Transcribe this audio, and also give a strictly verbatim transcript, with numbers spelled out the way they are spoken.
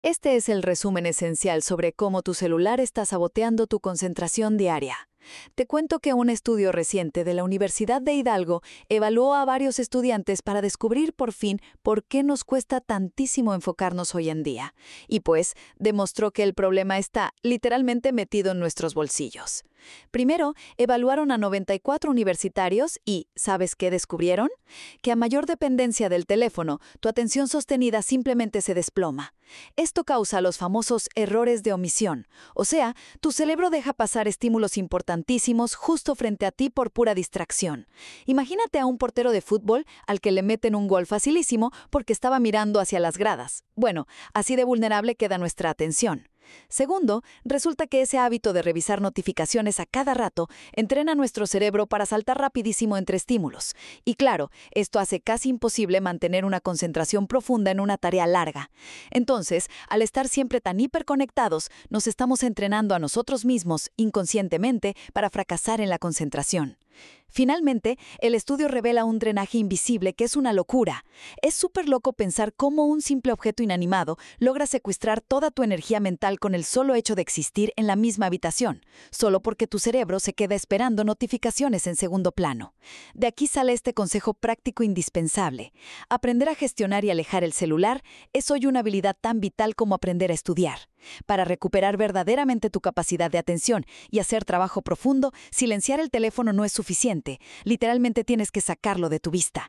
Este es el resumen esencial sobre cómo tu celular está saboteando tu concentración diaria. Te cuento que un estudio reciente de la Universidad de Hidalgo evaluó a varios estudiantes para descubrir por fin por qué nos cuesta tantísimo enfocarnos hoy en día. Y pues, demostró que el problema está literalmente metido en nuestros bolsillos. Primero, evaluaron a noventa y cuatro universitarios y, ¿sabes qué descubrieron? Que a mayor dependencia del teléfono, tu atención sostenida simplemente se desploma. Esto causa los famosos errores de omisión, o sea, tu cerebro deja pasar estímulos importantísimos justo frente a ti por pura distracción. Imagínate a un portero de fútbol al que le meten un gol facilísimo porque estaba mirando hacia las gradas. Bueno, así de vulnerable queda nuestra atención. Segundo, resulta que ese hábito de revisar notificaciones a cada rato entrena nuestro cerebro para saltar rapidísimo entre estímulos. Y claro, esto hace casi imposible mantener una concentración profunda en una tarea larga. Entonces, al estar siempre tan hiperconectados, nos estamos entrenando a nosotros mismos inconscientemente para fracasar en la concentración. Finalmente, el estudio revela un drenaje invisible que es una locura. Es súper loco pensar cómo un simple objeto inanimado logra secuestrar toda tu energía mental con el solo hecho de existir en la misma habitación, solo porque tu cerebro se queda esperando notificaciones en segundo plano. De aquí sale este consejo práctico indispensable. Aprender a gestionar y alejar el celular es hoy una habilidad tan vital como aprender a estudiar. Para recuperar verdaderamente tu capacidad de atención y hacer trabajo profundo, silenciar el teléfono no es suficiente. Literalmente tienes que sacarlo de tu vista.